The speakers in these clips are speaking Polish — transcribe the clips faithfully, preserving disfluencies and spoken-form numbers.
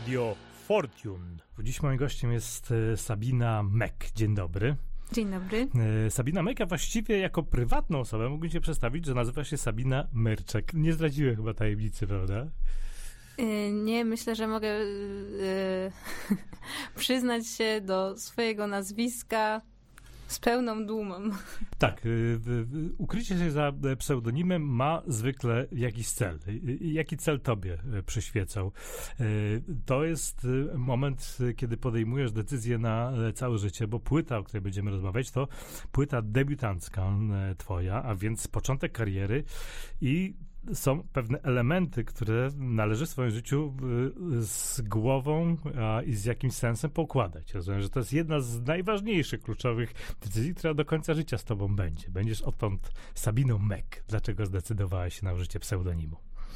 Radio Fortune. Dziś moim gościem jest Sabina Mek. Dzień dobry. Dzień dobry. Sabina Mek, a właściwie jako prywatną osobę mógłbym cię przedstawić, że nazywa się Sabina Myrczek. Nie zdradziłem chyba tajemnicy, prawda? Yy, nie, myślę, że mogę yy, przyznać się do swojego nazwiska z pełną dumą. Tak, y, y, ukrycie się za pseudonimem ma zwykle jakiś cel. Y, jaki cel tobie przyświecał? Y, to jest moment, kiedy podejmujesz decyzję na całe życie, bo płyta, o której będziemy rozmawiać, to płyta debiutancka twoja, a więc początek kariery i są pewne elementy, które należy w swoim życiu z głową a, i z jakimś sensem poukładać. Rozumiem, że to jest jedna z najważniejszych, kluczowych decyzji, która do końca życia z tobą będzie. Będziesz odtąd Sabiną Mek. Dlaczego zdecydowałaś się na użycie pseudonimu?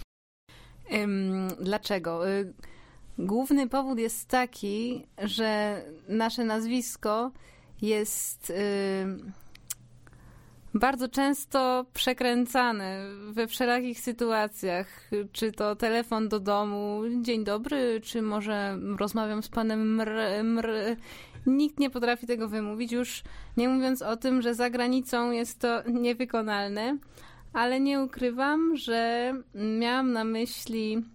Ym, dlaczego? Główny powód jest taki, że nasze nazwisko jest Yy... bardzo często przekręcane we wszelakich sytuacjach. Czy to telefon do domu, dzień dobry, czy może rozmawiam z panem mr, mr. Nikt nie potrafi tego wymówić, już nie mówiąc o tym, że za granicą jest to niewykonalne, ale nie ukrywam, że miałam na myśli,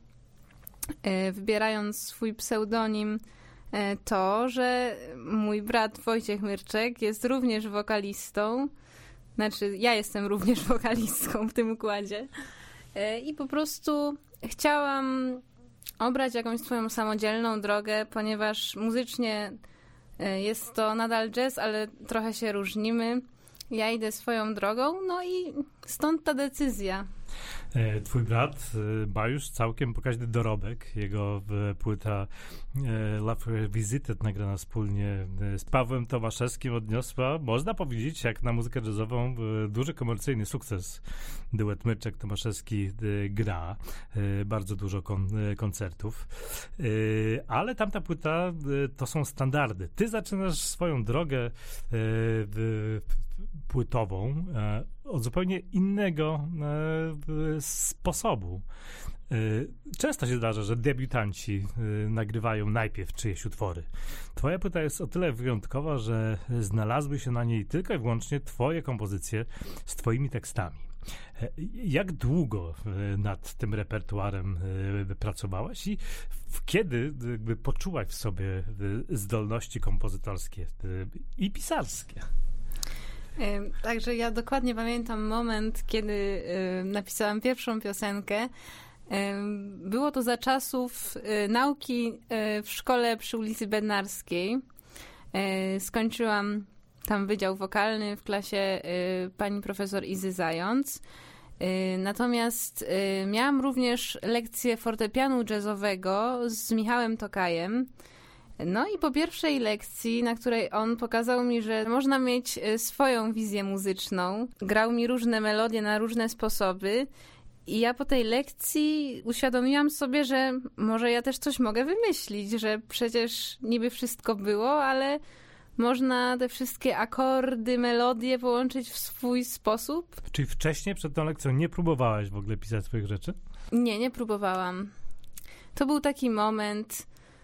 wybierając swój pseudonim, to, że mój brat Wojciech Myrczek jest również wokalistą. Znaczy, ja jestem również wokalistką w tym układzie. I po prostu chciałam obrać jakąś swoją samodzielną drogę, ponieważ muzycznie jest to nadal jazz, ale trochę się różnimy. Ja idę swoją drogą, no i stąd ta decyzja. Twój brat ma już całkiem pokaźny dorobek. Jego płyta Love Revisited, nagrana wspólnie z Pawłem Tomaszewskim, odniosła, można powiedzieć, jak na muzykę jazzową, duży komercyjny sukces. Duet Myrczek-Tomaszewski gra bardzo dużo kon- koncertów. Ale tamta płyta to są standardy. Ty zaczynasz swoją drogę płytową od zupełnie innego e, sposobu. E, często się zdarza, że debiutanci e, nagrywają najpierw czyjeś utwory. Twoja płyta jest o tyle wyjątkowa, że znalazły się na niej tylko i wyłącznie twoje kompozycje z twoimi tekstami. E, jak długo e, nad tym repertuarem e, pracowałaś i w, kiedy e, poczułaś w sobie e, zdolności kompozytorskie e, i pisarskie? Także ja dokładnie pamiętam moment, kiedy napisałam pierwszą piosenkę. Było to za czasów nauki w szkole przy ulicy Bednarskiej. Skończyłam tam wydział wokalny w klasie pani profesor Izy Zając. Natomiast miałam również lekcję fortepianu jazzowego z Michałem Tokajem. No i po pierwszej lekcji, na której on pokazał mi, że można mieć swoją wizję muzyczną, grał mi różne melodie na różne sposoby i ja po tej lekcji uświadomiłam sobie, że może ja też coś mogę wymyślić, że przecież niby wszystko było, ale można te wszystkie akordy, melodie połączyć w swój sposób. Czyli wcześniej przed tą lekcją nie próbowałaś w ogóle pisać swoich rzeczy? Nie, nie próbowałam. To był taki moment.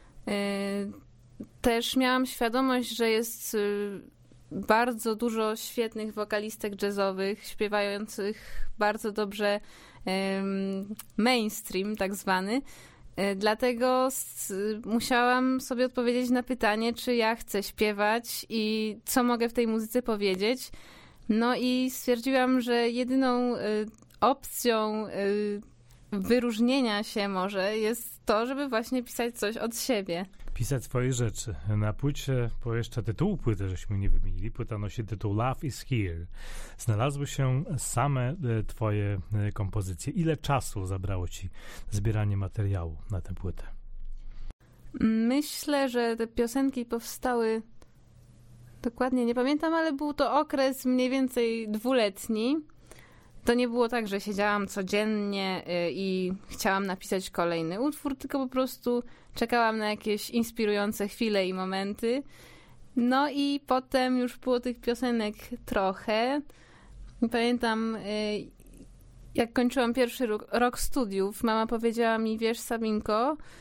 Też miałam świadomość, że jest bardzo dużo świetnych wokalistek jazzowych, śpiewających bardzo dobrze mainstream tak zwany. Dlatego musiałam sobie odpowiedzieć na pytanie, czy ja chcę śpiewać i co mogę w tej muzyce powiedzieć. No i stwierdziłam, że jedyną opcją wyróżnienia się może jest to, żeby właśnie pisać coś od siebie. Pisać swoje rzeczy. Na płycie, bo jeszcze tytułu płyty żeśmy nie wymienili, płyta nosi tytuł Love is Here. Znalazły się same twoje kompozycje. Ile czasu zabrało ci zbieranie materiału na tę płytę? Myślę, że te piosenki powstały, dokładnie nie pamiętam, ale był to okres mniej więcej dwuletni. To nie było tak, że siedziałam codziennie i chciałam napisać kolejny utwór, tylko po prostu czekałam na jakieś inspirujące chwile i momenty. No i potem już było tych piosenek trochę. Pamiętam, jak kończyłam pierwszy rok studiów, mama powiedziała mi, wiesz Sabinko,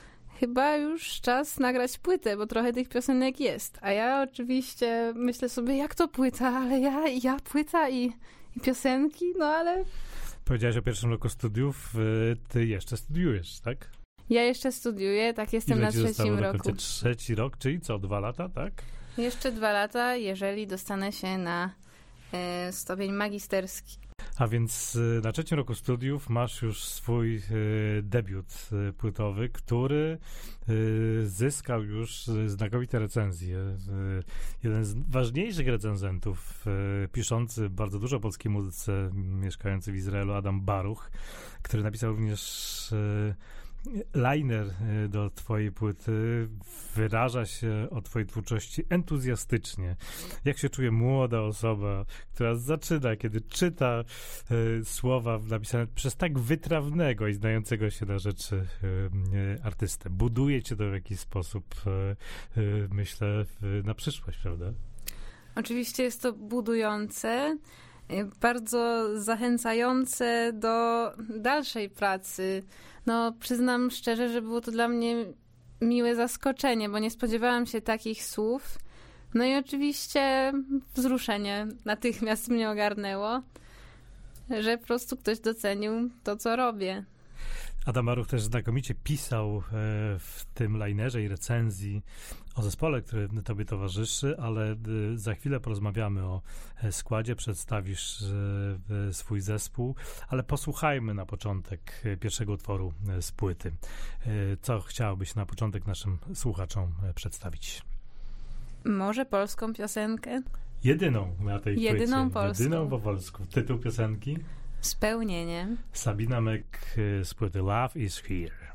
chyba już czas nagrać płytę, bo trochę tych piosenek jest. A ja oczywiście myślę sobie, jak to płyta, ale ja, ja płyta i, i piosenki, no ale... Powiedziałaś o pierwszym roku studiów, ty jeszcze studiujesz, tak? Ja jeszcze studiuję, tak, jestem Ile na ci trzecim zostało do roku. końca? Trzeci rok, czyli co, dwa lata, tak? Jeszcze dwa lata, jeżeli dostanę się na e, stopień magisterski. A więc y, na trzecim roku studiów masz już swój y, debiut y, płytowy, który y, zyskał już y, znakomite recenzje. Y, jeden z ważniejszych recenzentów, y, piszący bardzo dużo o polskiej muzyce, mieszkający w Izraelu, Adam Baruch, który napisał również y, liner do twojej płyty, wyraża się o twojej twórczości entuzjastycznie. Jak się czuje młoda osoba, która zaczyna, kiedy czyta y, słowa napisane przez tak wytrawnego i znającego się na rzeczy y, y, artystę. Buduje cię to w jakiś sposób, y, y, myślę, y, na przyszłość, prawda? Oczywiście jest to budujące, bardzo zachęcające do dalszej pracy. No, przyznam szczerze, że było to dla mnie miłe zaskoczenie, bo nie spodziewałam się takich słów. No i oczywiście wzruszenie natychmiast mnie ogarnęło, że po prostu ktoś docenił to, co robię. Adam Baruch też znakomicie pisał w tym linerze i recenzji o zespole, który tobie towarzyszy, ale za chwilę porozmawiamy o składzie, przedstawisz swój zespół, ale posłuchajmy na początek pierwszego utworu z płyty. Co chciałabyś na początek naszym słuchaczom przedstawić? Może polską piosenkę? Jedyną na tej Jedyną płycie. polską. Jedyną po polsku. Tytuł piosenki? Spełnienie. Sabina Mek z płyty Love is Here.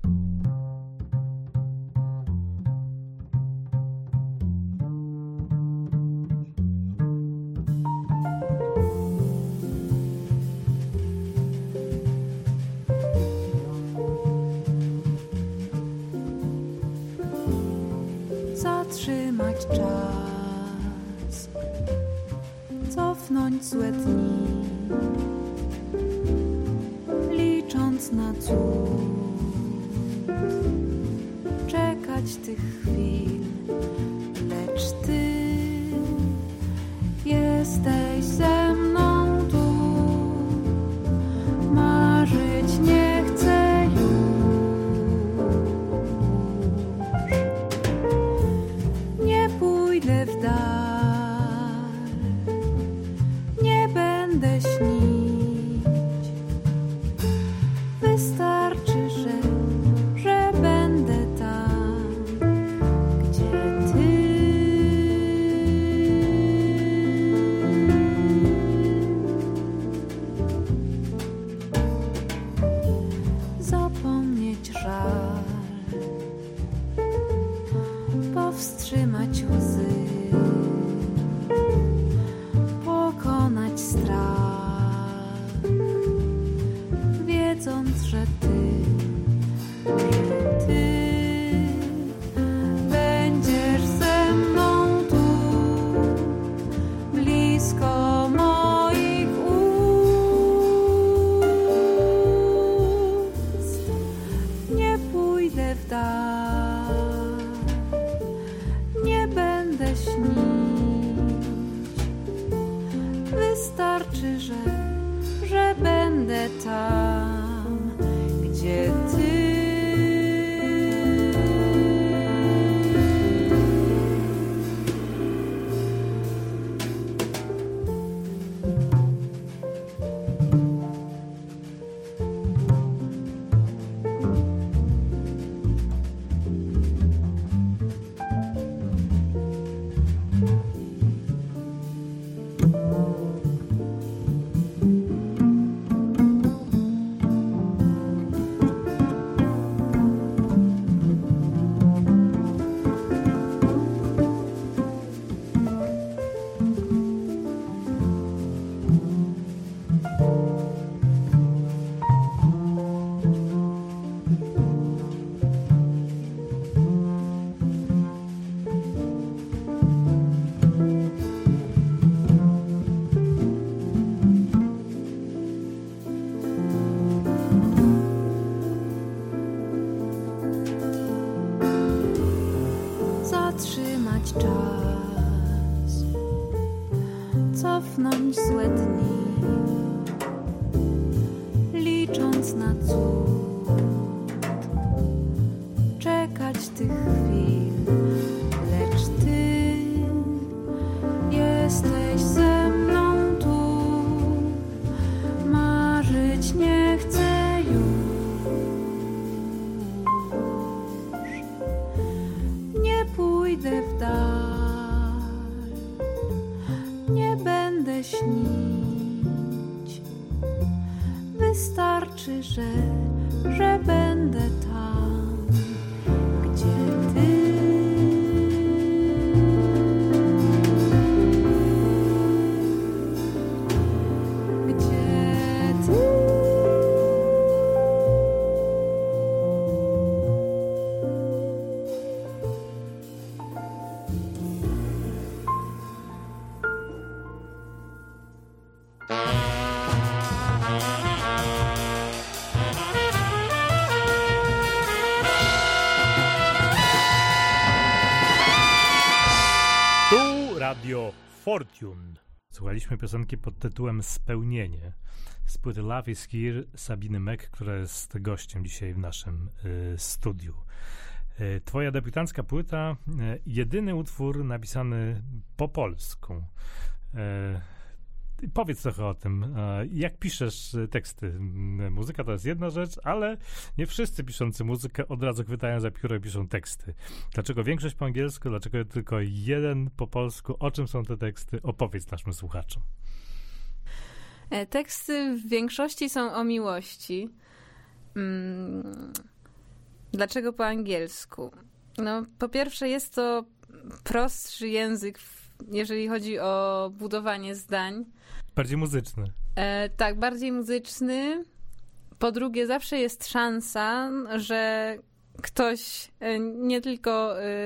Zatrzymać czas, cofnąć złe dni, licząc na cud, czekać tych chwil, lecz ty jesteś ze mną tu, marzyć nie chcę już, nie pójdę w dal, nie będę śnić, wystarczy, że, że będę tam, gdzie ty. Zapomnieć żal, powstrzymać łzy, pokonać strach, wiedząc, że ty, że ty będziesz ze mną tu, blisko moich ust. Nie pójdę w dal, nie będę śnić, wystarczy, że, że będę tam, gdzie ty. zatrzymać czas, cofnąć złe dni, licząc na cud, czekać tych chwil, lecz ty jesteś ze mną tu, marzyć nie chcę już. Nie pójdę w dal, nie będę śnić. Wystarczy, że, że będę tam, gdzie ty. Gdzie ty. Radio Fortune. Słuchaliśmy piosenki pod tytułem Spełnienie z płyty Love is Here Sabiny Mek, która jest gościem dzisiaj w naszym y, studiu. Y, twoja debiutancka płyta, y, jedyny utwór napisany po polsku. Y, powiedz trochę o tym. Y, jak piszesz teksty? Y, muzyka to jest jedna rzecz, ale nie wszyscy piszący muzykę od razu chwytają za pióro i piszą teksty. Dlaczego większość po angielsku? Dlaczego tylko jeden po polsku? O czym są te teksty? Opowiedz naszym słuchaczom. Teksty w większości są o miłości. Hmm. Dlaczego po angielsku? No, po pierwsze jest to prostszy język, jeżeli chodzi o budowanie zdań. Bardziej muzyczny. E, tak, bardziej muzyczny. Po drugie, zawsze jest szansa, że ktoś, e, nie tylko e,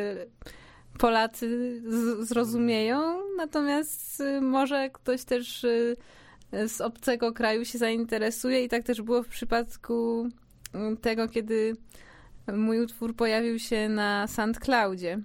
Polacy z, zrozumieją, natomiast e, może ktoś też e, z obcego kraju się zainteresuje i tak też było w przypadku tego, kiedy mój utwór pojawił się na SoundCloudzie.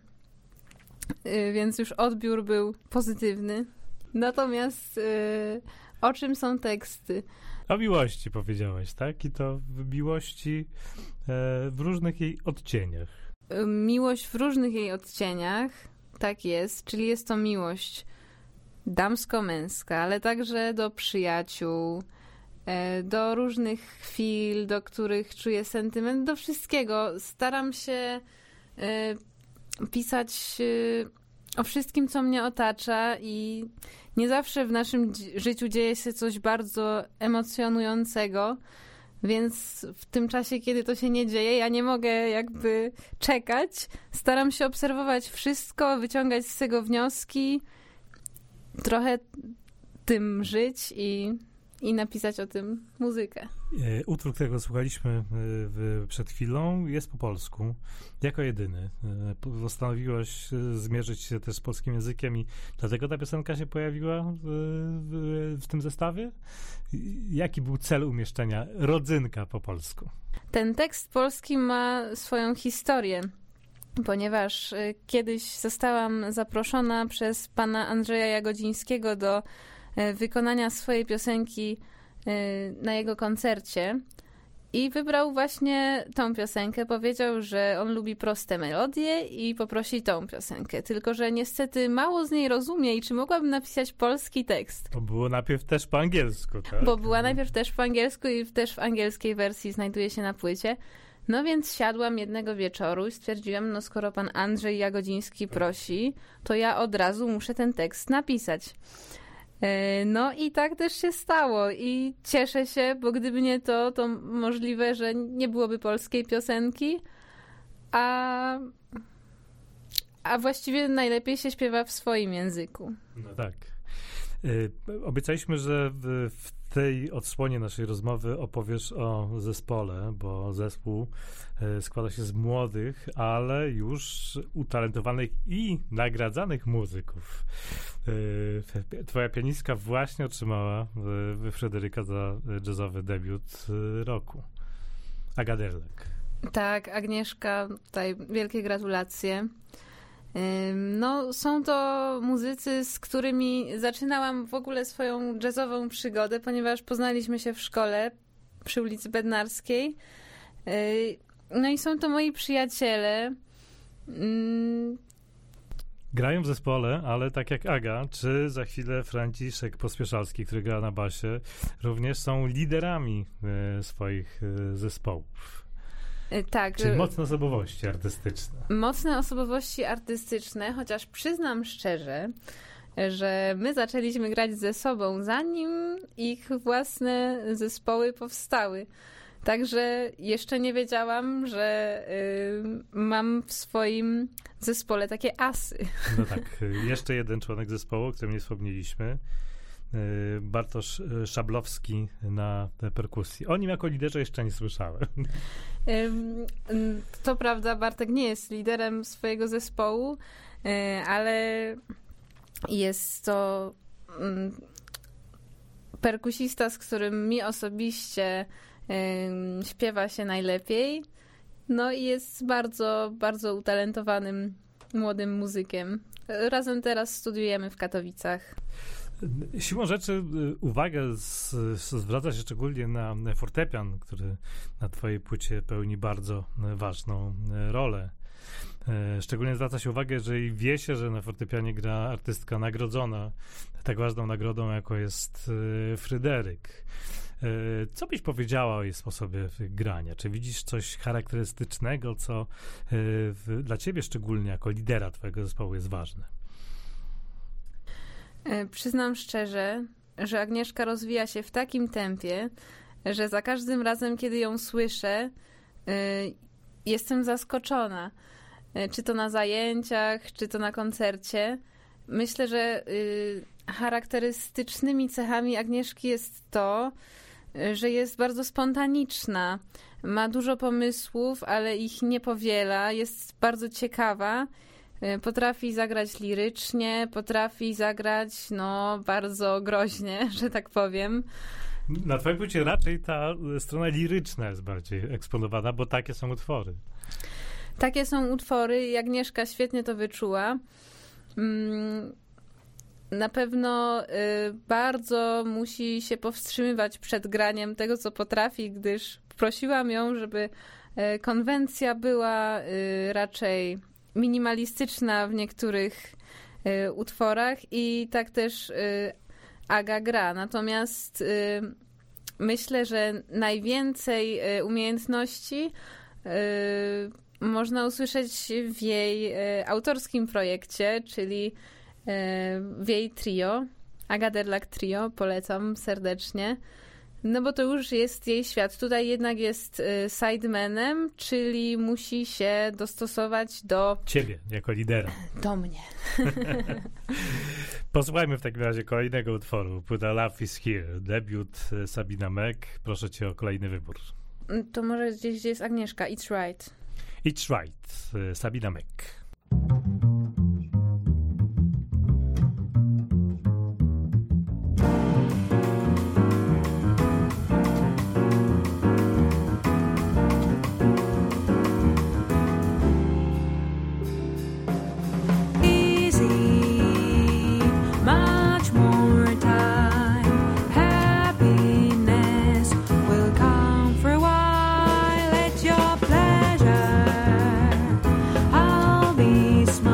Więc już odbiór był pozytywny. Natomiast yy, o czym są teksty? O miłości powiedziałeś, tak? I to w miłości e, w różnych jej odcieniach. Miłość w różnych jej odcieniach, tak jest. Czyli jest to miłość damsko-męska, ale także do przyjaciół, e, do różnych chwil, do których czuję sentyment, do wszystkiego. Staram się e, pisać o wszystkim, co mnie otacza i nie zawsze w naszym życiu dzieje się coś bardzo emocjonującego, więc w tym czasie, kiedy to się nie dzieje, ja nie mogę jakby czekać. Staram się obserwować wszystko, wyciągać z tego wnioski, trochę tym żyć i, i napisać o tym muzykę. Utwór, którego słuchaliśmy przed chwilą, jest po polsku, jako jedyny. Postanowiłeś zmierzyć się też z polskim językiem i dlatego ta piosenka się pojawiła w, w, w tym zestawie? Jaki był cel umieszczenia Rodzynka po polsku? Ten tekst polski ma swoją historię, ponieważ kiedyś zostałam zaproszona przez pana Andrzeja Jagodzińskiego do wykonania swojej piosenki na jego koncercie i wybrał właśnie tą piosenkę. Powiedział, że on lubi proste melodie i poprosi tą piosenkę. Tylko że niestety mało z niej rozumie i czy mogłabym napisać polski tekst? Bo było najpierw też po angielsku, tak? Bo była najpierw też po angielsku i też w angielskiej wersji znajduje się na płycie. No więc siadłam jednego wieczoru i stwierdziłam, no skoro pan Andrzej Jagodziński prosi, to ja od razu muszę ten tekst napisać. No i tak też się stało i cieszę się, bo gdyby nie to, to możliwe, że nie byłoby polskiej piosenki, a, a właściwie najlepiej się śpiewa w swoim języku. No tak. Y, obiecaliśmy, że w, w tej odsłonie naszej rozmowy opowiesz o zespole, bo zespół y, składa się z młodych, ale już utalentowanych i nagradzanych muzyków. Y, twoja pianistka właśnie otrzymała w, w Fryderyka za jazzowy debiut y, roku. Aga Derlek. Tak, Agnieszka, tutaj wielkie gratulacje. No, są to muzycy, z którymi zaczynałam w ogóle swoją jazzową przygodę, ponieważ poznaliśmy się w szkole przy ulicy Bednarskiej. No i są to moi przyjaciele. Grają w zespole, ale tak jak Aga, czy za chwilę Franciszek Pospieszalski, który gra na basie, również są liderami swoich zespołów. Tak. Czyli mocne osobowości artystyczne. Mocne osobowości artystyczne, chociaż przyznam szczerze, że my zaczęliśmy grać ze sobą, zanim ich własne zespoły powstały. Także jeszcze nie wiedziałam, że y, mam w swoim zespole takie asy. No tak, jeszcze jeden członek zespołu, o którym nie wspomnieliśmy. Bartosz Szablowski na perkusji. O nim jako liderze jeszcze nie słyszałem. To prawda, Bartek nie jest liderem swojego zespołu, ale jest to perkusista, z którym mi osobiście śpiewa się najlepiej. No i jest bardzo, bardzo utalentowanym młodym muzykiem. Razem teraz studiujemy w Katowicach. Siłą rzeczy uwagę z, zwraca się szczególnie na fortepian, który na twojej płycie pełni bardzo ważną rolę. Szczególnie zwraca się uwagę, że wie się, że na fortepianie gra artystka nagrodzona tak ważną nagrodą, jaką jest Fryderyk. Co byś powiedziała o jej sposobie grania? Czy widzisz coś charakterystycznego, co w, dla ciebie szczególnie jako lidera twojego zespołu jest ważne? Przyznam szczerze, że Agnieszka rozwija się w takim tempie, że za każdym razem, kiedy ją słyszę, jestem zaskoczona. Czy to na zajęciach, czy to na koncercie. Myślę, że charakterystycznymi cechami Agnieszki jest to, że jest bardzo spontaniczna. Ma dużo pomysłów, ale ich nie powiela. Jest bardzo ciekawa. Potrafi zagrać lirycznie, potrafi zagrać, no, bardzo groźnie, że tak powiem. Na twoim płycie raczej ta strona liryczna jest bardziej eksponowana, bo takie są utwory. Takie są utwory i Agnieszka świetnie to wyczuła. Na pewno bardzo musi się powstrzymywać przed graniem tego, co potrafi, gdyż prosiłam ją, żeby konwencja była raczej minimalistyczna w niektórych y, utworach i tak też y, Aga gra. Natomiast y, myślę, że najwięcej y, umiejętności y, można usłyszeć w jej y, autorskim projekcie, czyli y, w jej trio. Aga Derlak Trio, polecam serdecznie. No bo to już jest jej świat. Tutaj jednak jest sidemanem, czyli musi się dostosować do... Ciebie, jako lidera. Do mnie. Posłuchajmy w takim razie kolejnego utworu. Płyta Love is Here, debiut Sabina Mek. Proszę cię o kolejny wybór. To może gdzieś, gdzie jest Agnieszka. It's Right. It's Right, Sabina Mek. Smile.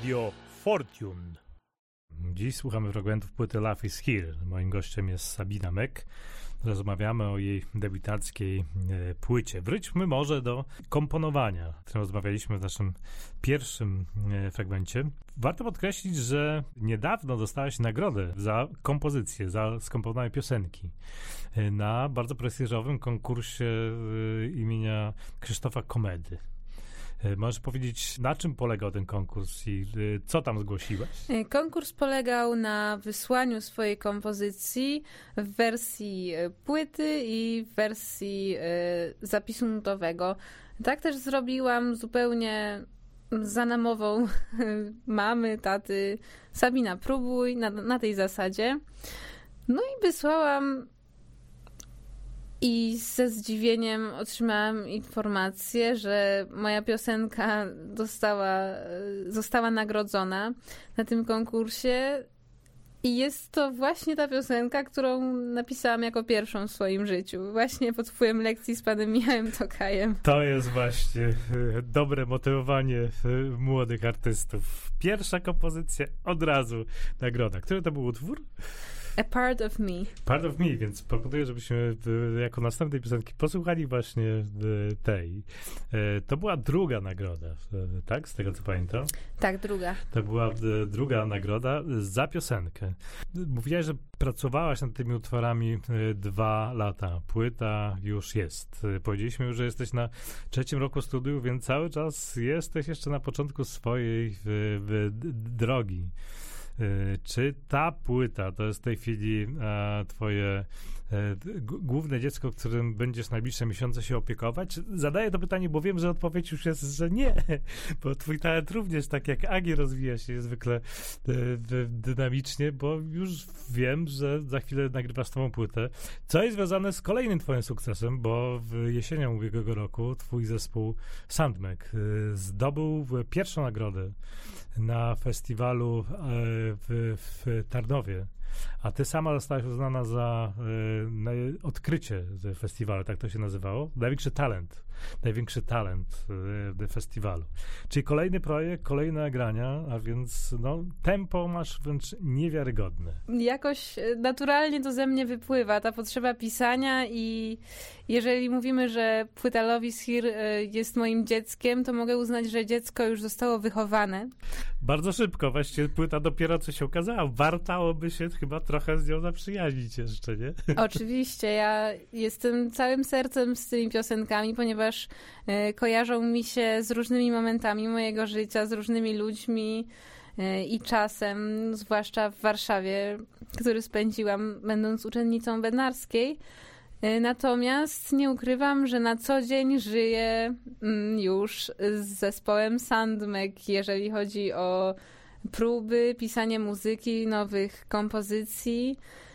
Radio Fortune. Dziś słuchamy fragmentów płyty Love is Here. Moim gościem jest Sabina Mek. Rozmawiamy o jej debiutackiej e, płycie. Wróćmy może do komponowania, o którym rozmawialiśmy w naszym pierwszym e, fragmencie. Warto podkreślić, że niedawno dostałaś nagrodę za kompozycję, za skomponowane piosenki e, na bardzo prestiżowym konkursie e, imienia Krzysztofa Komedy. Możesz powiedzieć, na czym polegał ten konkurs i co tam zgłosiłaś? Konkurs polegał na wysłaniu swojej kompozycji w wersji płyty i w wersji zapisu nutowego. Tak też zrobiłam zupełnie za namową mamy, taty. Sabina, próbuj, na, na tej zasadzie. No i wysłałam i ze zdziwieniem otrzymałam informację, że moja piosenka dostała, została nagrodzona na tym konkursie i jest to właśnie ta piosenka, którą napisałam jako pierwszą w swoim życiu. Właśnie pod wpływem lekcji z panem Michałem Tokajem. To jest właśnie dobre motywowanie młodych artystów. Pierwsza kompozycja, od razu nagroda. Który to był utwór? A Part of Me. Part of Me, więc proponuję, żebyśmy jako następnej piosenki posłuchali właśnie tej. To była druga nagroda, tak? Z tego, co pamiętam. Tak, druga. To była druga nagroda za piosenkę. Mówiłaś, że pracowałaś nad tymi utworami dwa lata. Płyta już jest. Powiedzieliśmy już, że jesteś na trzecim roku studiów, więc cały czas jesteś jeszcze na początku swojej w, w, drogi. Czy ta płyta to jest w tej chwili e, twoje e, g- główne dziecko, którym będziesz najbliższe miesiące się opiekować? Zadaję to pytanie, bo wiem, że odpowiedź już jest, że nie, bo twój talent również, tak jak Agi, rozwija się niezwykle e, dynamicznie, bo już wiem, że za chwilę nagrywasz tą płytę, co jest związane z kolejnym twoim sukcesem, bo w jesienią ubiegłego roku twój zespół Sandmek e, zdobył pierwszą nagrodę na festiwalu e, w, w Tarnowie, a ty sama zostałaś uznana za e, odkrycie festiwalu, tak to się nazywało, największy talent, największy talent e, festiwalu. Czyli kolejny projekt, kolejne nagrania, a więc no, tempo masz wręcz niewiarygodne. Jakoś naturalnie to ze mnie wypływa, ta potrzeba pisania i jeżeli mówimy, że płyta Love is Here jest moim dzieckiem, to mogę uznać, że dziecko już zostało wychowane. Bardzo szybko, właściwie płyta dopiero co się ukazała. Wartałoby się chyba trochę z nią zaprzyjaźnić jeszcze, nie? Oczywiście, ja jestem całym sercem z tymi piosenkami, ponieważ y, kojarzą mi się z różnymi momentami mojego życia, z różnymi ludźmi y, i czasem, zwłaszcza w Warszawie, który spędziłam będąc uczennicą bednarskiej. Y, natomiast nie ukrywam, że na co dzień żyję mm, już z zespołem Sandmek, jeżeli chodzi o próby, pisanie muzyki, nowych kompozycji.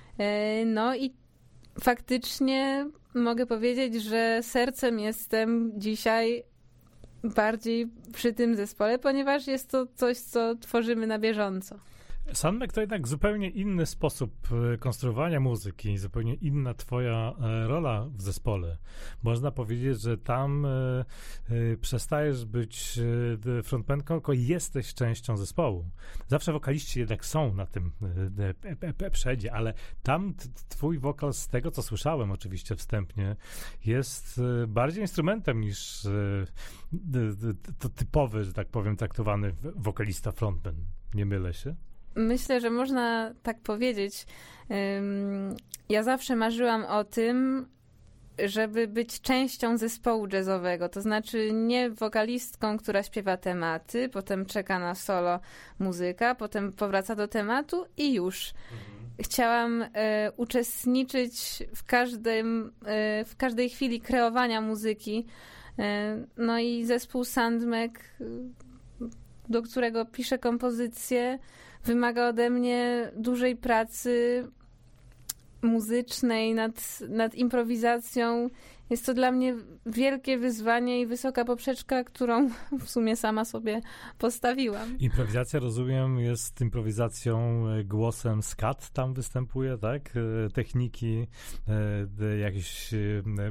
No i faktycznie mogę powiedzieć, że sercem jestem dzisiaj bardziej przy tym zespole, ponieważ jest to coś, co tworzymy na bieżąco. Sandmek to jednak zupełnie inny sposób konstruowania muzyki, zupełnie inna twoja rola w zespole. Można powiedzieć, że tam y, y, przestajesz być y, frontmanką, tylko jesteś częścią zespołu. Zawsze wokaliści jednak są na tym y, y, przedzie, ale tam t, twój wokal, z tego co słyszałem oczywiście wstępnie, jest y, bardziej instrumentem niż y, y, y, to typowy, że tak powiem, traktowany wokalista frontman. Nie mylę się? Myślę, że można tak powiedzieć. Ja zawsze marzyłam o tym, żeby być częścią zespołu jazzowego, to znaczy nie wokalistką, która śpiewa tematy, potem czeka na solo muzyka, potem powraca do tematu i już. Mhm. Chciałam e, uczestniczyć w każdym, e, w każdej chwili kreowania muzyki. E, no i zespół Sandmek, do którego piszę kompozycje, wymaga ode mnie dużej pracy muzycznej nad, nad improwizacją. Jest to dla mnie wielkie wyzwanie i wysoka poprzeczka, którą w sumie sama sobie postawiłam. Improwizacja, rozumiem, jest improwizacją głosem scat tam występuje, tak? Techniki jakieś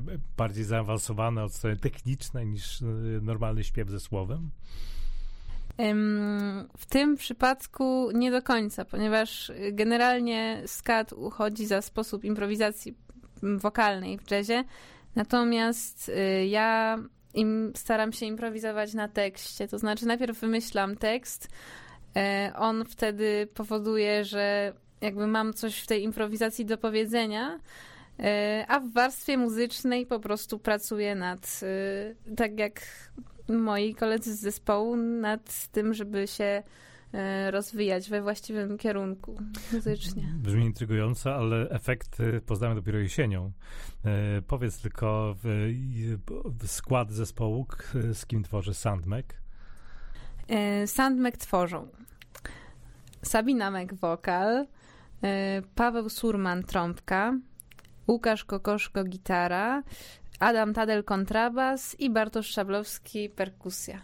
bardziej zaawansowane od strony technicznej niż normalny śpiew ze słowem? W tym przypadku nie do końca, ponieważ generalnie skat uchodzi za sposób improwizacji wokalnej w jazzie, natomiast ja im staram się improwizować na tekście, to znaczy najpierw wymyślam tekst, on wtedy powoduje, że jakby mam coś w tej improwizacji do powiedzenia, a w warstwie muzycznej po prostu pracuję nad, tak jak moi koledzy z zespołu, nad tym, żeby się rozwijać we właściwym kierunku muzycznie. Brzmi intrygująco, ale efekty poznamy dopiero jesienią. E, powiedz tylko w, w skład zespołu, z kim tworzy Sandmek? E, Sandmek tworzą Sabina Mek wokal, e, Paweł Surman trąbka, Łukasz Kokoszko gitara, Adam Tadel kontrabas i Bartosz Szablowski perkusja.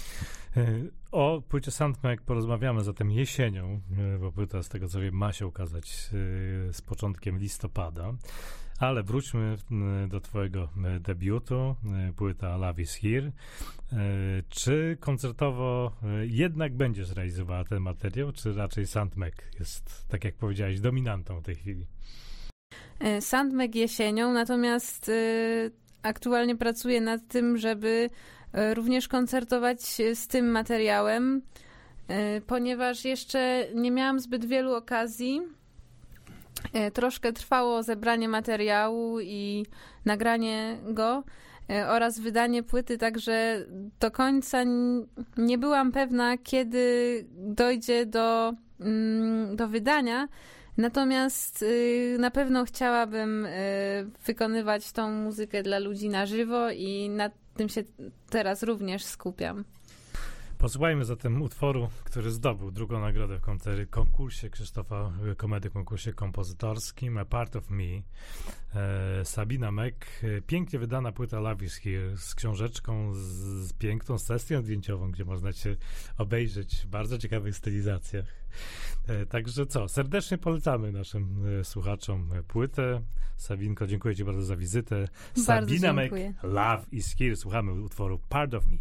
O płycie Sandmek porozmawiamy zatem jesienią, bo płyta z tego co wiem ma się ukazać z początkiem listopada. Ale wróćmy do twojego debiutu, płyta Love is Here. Czy koncertowo jednak będziesz realizowała ten materiał, czy raczej Sandmek jest, tak jak powiedziałeś, dominantą w tej chwili? Sandmek jesienią, natomiast y, aktualnie pracuję nad tym, żeby y, również koncertować z tym materiałem, y, ponieważ jeszcze nie miałam zbyt wielu okazji. Y, troszkę trwało zebranie materiału i nagranie go y, oraz wydanie płyty, także do końca n- nie byłam pewna, kiedy dojdzie do, mm, do wydania. Natomiast y, na pewno chciałabym y, wykonywać tą muzykę dla ludzi na żywo i nad tym się teraz również skupiam. Posłuchajmy zatem utworu, który zdobył drugą nagrodę w koncer- konkursie Krzysztofa Komedy, konkursie kompozytorskim, A Part of Me. E, Sabina Mek, pięknie wydana płyta Love is Here z książeczką, z, z piękną sesją zdjęciową, gdzie można się obejrzeć w bardzo ciekawych stylizacjach. E, także co, serdecznie polecamy naszym e, słuchaczom płytę. Sabinko, dziękuję ci bardzo za wizytę. Bardzo Sabina Mek, dziękuję. Love is Here. Słuchamy utworu Part of Me.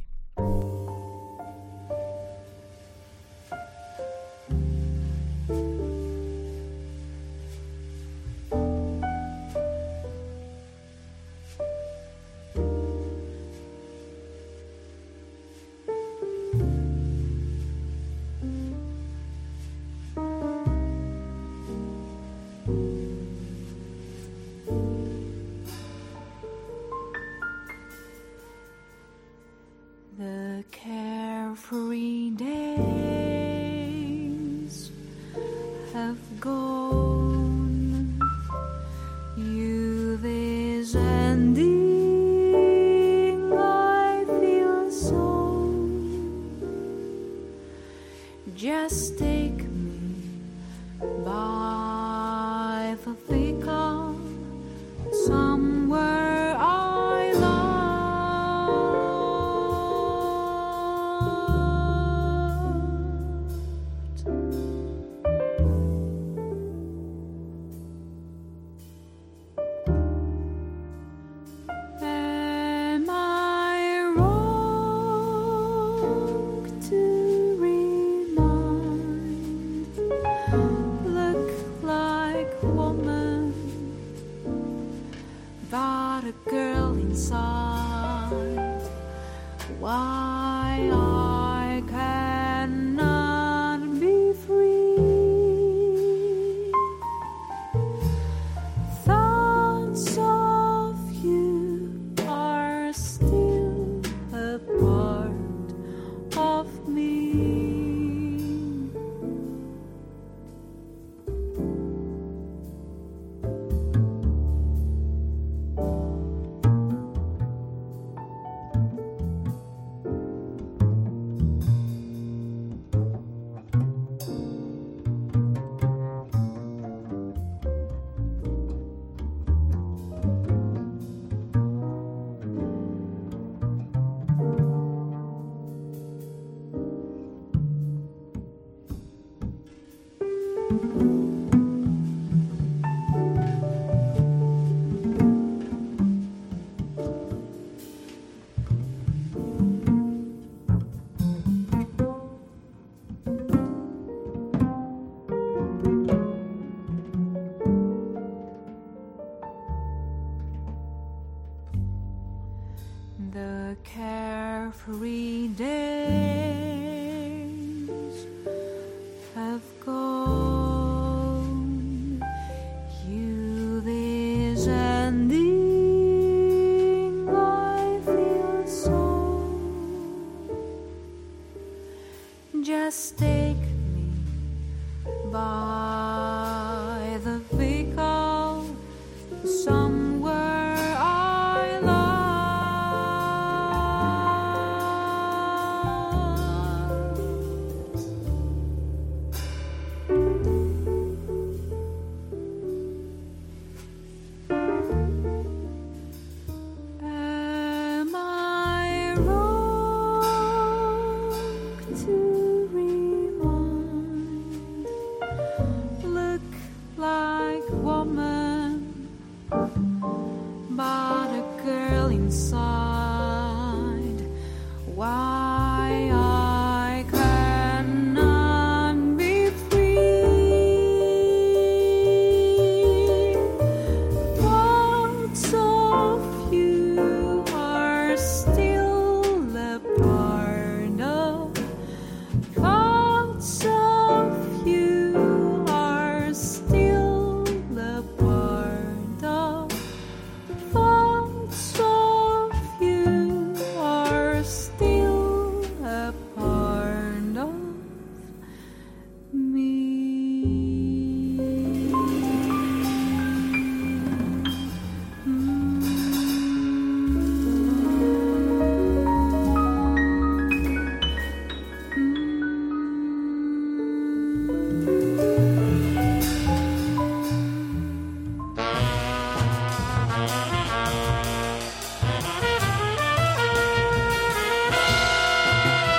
The carefree days have gone. Youth is ending, I feel so. Just take me by the thicker somewhere I love. Am I wrong to remind? Look like woman, but a girl inside. Why I cannot be free? Thoughts of you are still a part of me. the carefree days have gone. Youth is ending, I feel so. Just take me by the vehicle somewhere I love. Am I wrong to remind? Look like woman, but a girl inside. Why I cannot be free? Parts of you are still a part of. Parts of you are still a part of. Parts of you are still a part of me.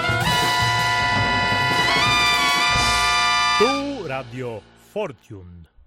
Tu Radio Fortune.